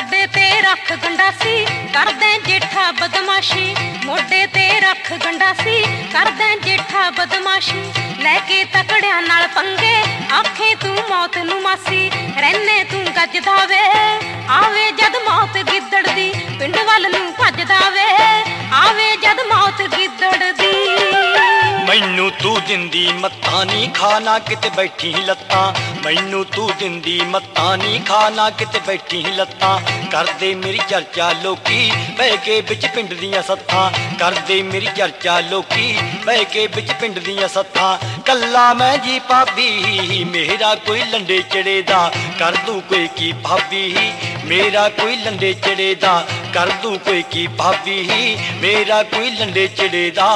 मोढे ते रख गंडासी कर दें जेठा बदमाशी, मोढे ते रख गंडासी कर दें जेठा बदमाशी। लैके तकड़ियां नाल पंगे आखे तू मौत नू मासी, रहने तू गजदा वे आवे जद मौत गिद्दड़ दी, पिंड वल नू भजदा वे आवे जद मौत गिद्दड़ दी। मैनू तू दिंदी मत्ता नी खाना किते बैठी लत्तां, मैनू तू दिंदी मत्ता नी खाना किते बैठी लत्तां। करदे मेरी चर्चा लोकी बह के बिच पिंड दियां सत्थां, करदे मेरी चर्चा लोकी बह के बिच पिंड दियां सत्थां। कल्ला मैं जी भाभी मेरा कोई लंडे चढ़े दा, कर दूं कोई की भाभी मेरा कोई लंडे चढ़े दा, कर दूं कोई की भाभी मेरा कोई लंडे चढ़े दा।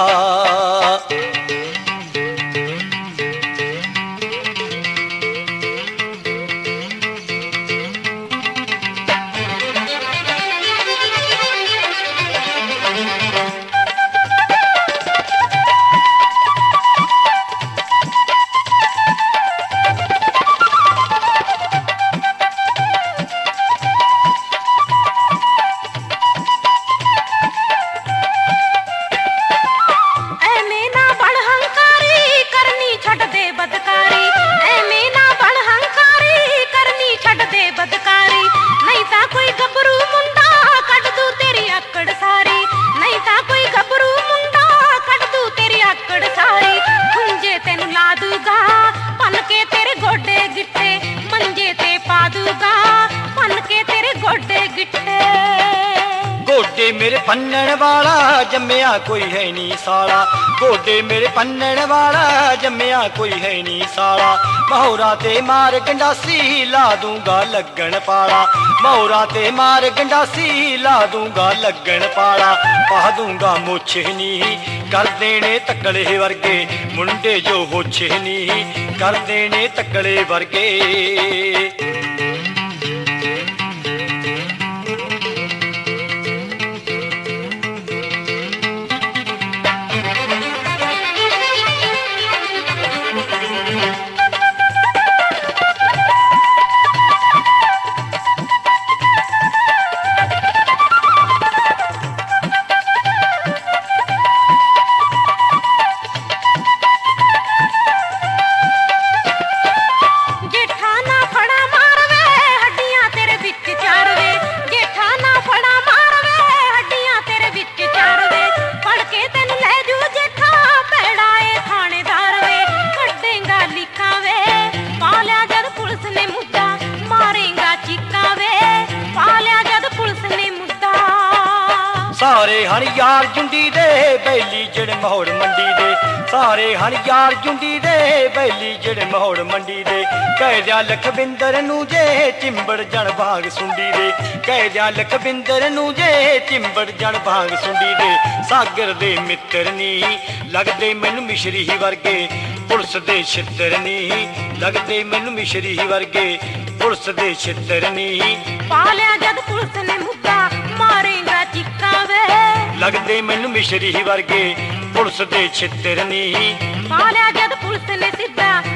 गोडे मेरे पन्नण वाला जम्मिया कोई है नी साला, गोडे मेरे पन्नण वाला जम्मिया कोई है नी साला। मोहरा ते मार गंडासी ला दूंगा लगन पाला, मोहरा ते मार गंडासी ला दूंगा लगन पाला। पा दूंगा मुछे नी कर देने तकड़े वर्गे मुंडे जो होछे नी कर देने तकड़े वर्गे। सारे हन यार जुंडी दे बैली जड़े महोड़ मंडी दे, सारे हन यार जुंडी दे बैली जड़े महोड़ मंडी दे। कह दिया लखबिंदर नू जे चिंबड़ जन भाग सुंडी दे, कह दिया लखबिंदर नू जे चिंबड़ जन भाग सुंडी दे। सागर दे मित्र नी लगदे मैनू मिश्री वर्गे पुलिस दे छित्र नी लगदे मैनू मिश्री वर्गे पुलिस दे छित्र नी। पालिया जद पुलिस ने मुद्दा मारेगा चिक्का वे लगदे मैनू मिश्री वर्गे पुलिस दे छित्र नी। पालिया जद पुलिस ने सिद्धा